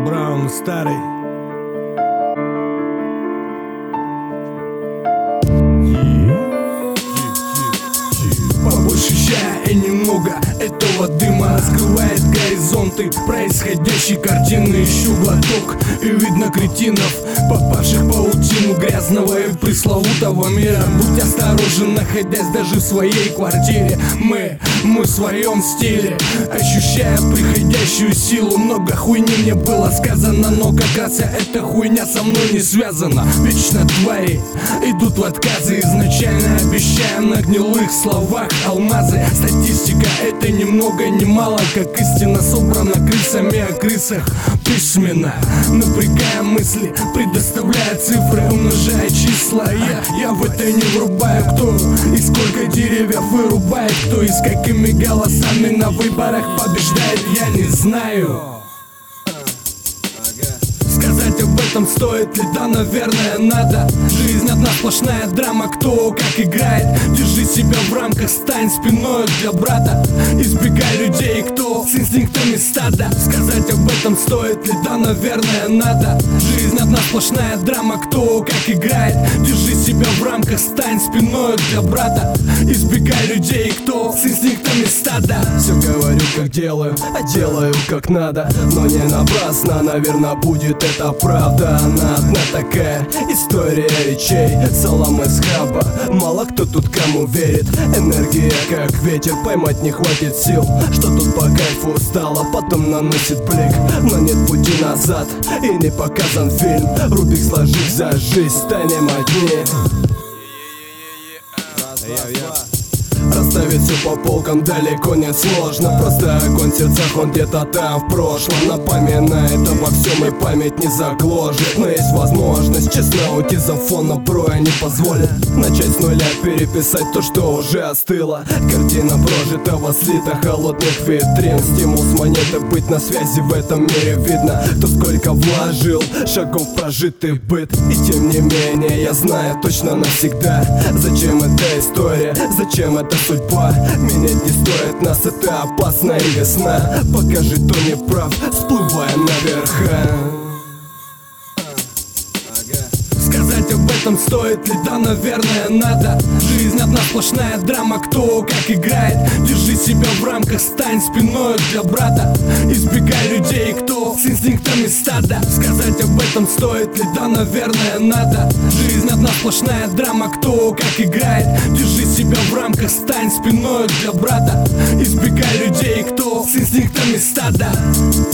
Браун старый. Побольше чая и немного этого дыма скрывает горизонты происходящей картины. Ищу глоток, и видно кретинов, попавших в паутину грязного и пресловутого мира. Будь осторожен, находясь даже в своей квартире. Мы в своем стиле, ощущая приходящую силу. Много хуйни мне было сказано, но как раз эта хуйня со мной не связана. Вечно твари идут в отказы, изначально обещая на гнилых словах алмазы. Статистика — это ни много ни мало, как истина собрана крысами о крысах письменно. Напрягая мысли, предоставляя цифры, умножая числа. Я в это не врубаю, кто и сколько деревьев вырубает, кто и с какими голосами на выборах побеждает, я не знаю. Сказать об этом стоит ли? Да, наверное, надо. Жизнь одна сплошная драма, кто как играет. Держи себя в рамках, стань спиной для брата. Избегай людей, кто с инстинктами стада. Сказать об этом стоит ли? Да, наверное, надо. Жизнь одна сплошная драма, кто как играет. Держи себя в рамках, стань спиной для брата. Избегай людей, кто с инстинктами стада. Все говорю как делаю, а делаю как надо. Но не напрасно, наверное, будет это правда. Она одна такая история речей, салам из хаба. Мало кто тут кому верит. Энергия как ветер, поймать не хватит сил. Что тут по кайфу стало, потом наносит блик. Но нет пути назад, и не показан фильм. Рубик сложив за жизнь, станем одни. Расставить все по полкам далеко не сложно. Просто огонь в сердцах, он где-то там в прошлом напоминает обо всем, и память не загложит. Но есть возможность честно уйти за фона, броя не позволит начать с нуля, переписать то, что уже остыло. Картина прожитого слита холодных витрин. Стимул с монеты быть на связи в этом мире. Видно, кто сколько вложил шагов в прожитый быт. И тем не менее я знаю точно навсегда, зачем эта история, зачем эта судьба. Менять не стоит нас, это опасно и весна покажет, кто не прав, всплывая наверх. Сказать об этом стоит ли? Да, наверное, надо. Жизнь одна сплошная драма, кто как играет. Держи себя в рамках, стань спиной для брата. Избегай людей, кто с инстинктами стада. Сказать об этом стоит ли? Да, наверное, надо. Жизнь одна сплошная драма, кто как играет. Держи себя в рамках, стань спиной для брата. Избегай людей, кто с инстинктами стада.